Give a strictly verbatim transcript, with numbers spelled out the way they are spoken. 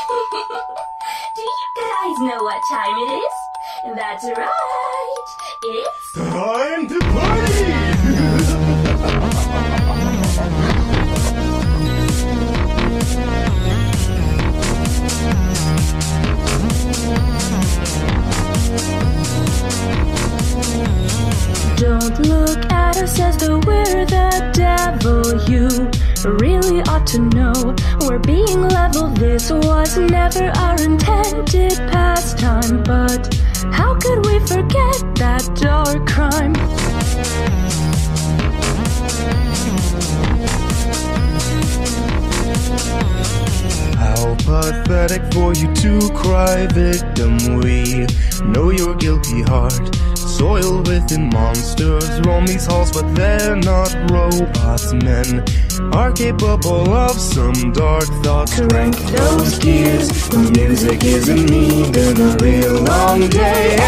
Do you guys know what time it is? That's right. It's time to party! Don't look at us as though we're the devil. You really ought to know we're being level. This was never our intended pastime, but how could we forget that dark crime? How pathetic for you to cry victim. We know your guilty heart, soiled within monsters, roam these halls, but they're not robots. Men are capable of some dark thoughts. Crank those gears, the music isn't me, been a real long day.